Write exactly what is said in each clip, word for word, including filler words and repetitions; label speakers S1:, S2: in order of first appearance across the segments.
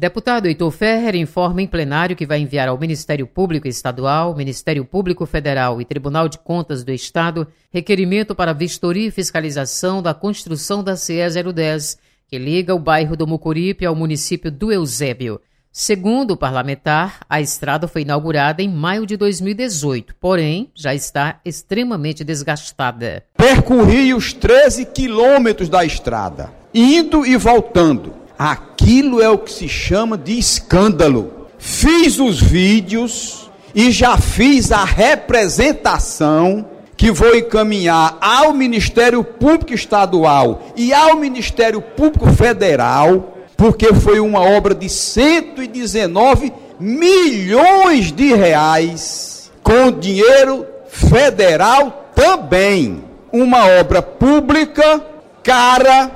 S1: Deputado Heitor Ferrer informa em plenário que vai enviar ao Ministério Público Estadual, Ministério Público Federal e Tribunal de Contas do Estado requerimento para vistoria e fiscalização da construção da C E zero dez, que liga o bairro do Mucuripe ao município do Eusébio. Segundo o parlamentar, a estrada foi inaugurada em maio de dois mil e dezoito, porém já está extremamente desgastada.
S2: Percorri os treze quilômetros da estrada, indo e voltando. Aquilo é o que se chama de escândalo. Fiz os vídeos e já fiz a representação que vou encaminhar ao Ministério Público Estadual e ao Ministério Público Federal, porque foi uma obra de cento e dezenove milhões de reais, com dinheiro federal também. Uma obra pública, cara,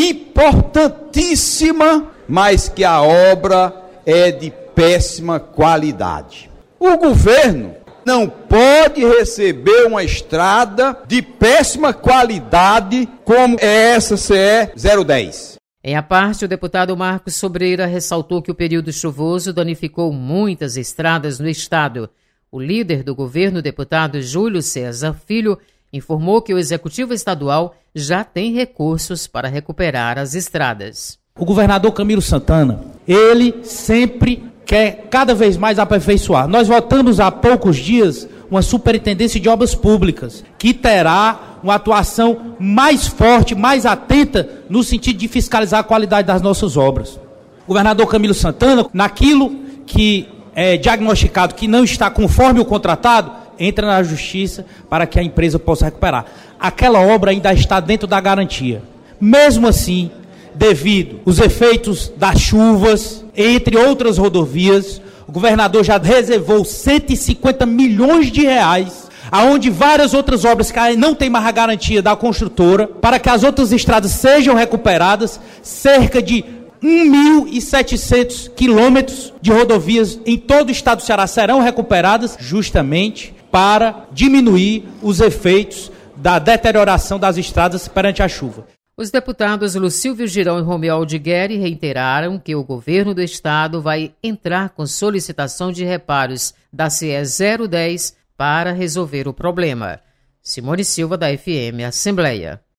S2: importantíssima, mas que a obra é de péssima qualidade. O governo não pode receber uma estrada de péssima qualidade como é essa C E zero dez.
S1: Em a parte, o deputado Marcos Sobreira ressaltou que o período chuvoso danificou muitas estradas no estado. O líder do governo, deputado Júlio César Filho, informou que o Executivo Estadual já tem recursos para recuperar as estradas.
S3: O governador Camilo Santana, ele sempre quer cada vez mais aperfeiçoar. Nós votamos há poucos dias uma superintendência de obras públicas, que terá uma atuação mais forte, mais atenta, no sentido de fiscalizar a qualidade das nossas obras. O governador Camilo Santana, naquilo que é diagnosticado que não está conforme o contratado, entra na justiça para que a empresa possa recuperar. Aquela obra ainda está dentro da garantia. Mesmo assim, devido aos efeitos das chuvas, entre outras rodovias, o governador já reservou cento e cinquenta milhões de reais, aonde várias outras obras que não tem mais a garantia da construtora, para que as outras estradas sejam recuperadas, cerca de um mil e setecentos quilômetros de rodovias em todo o estado do Ceará serão recuperadas, justamente para diminuir os efeitos da deterioração das estradas perante a chuva.
S1: Os deputados Lucílvio Girão e Romeu Aldigueri reiteraram que o governo do estado vai entrar com solicitação de reparos da C E zero dez para resolver o problema. Simone Silva, da F M Assembleia.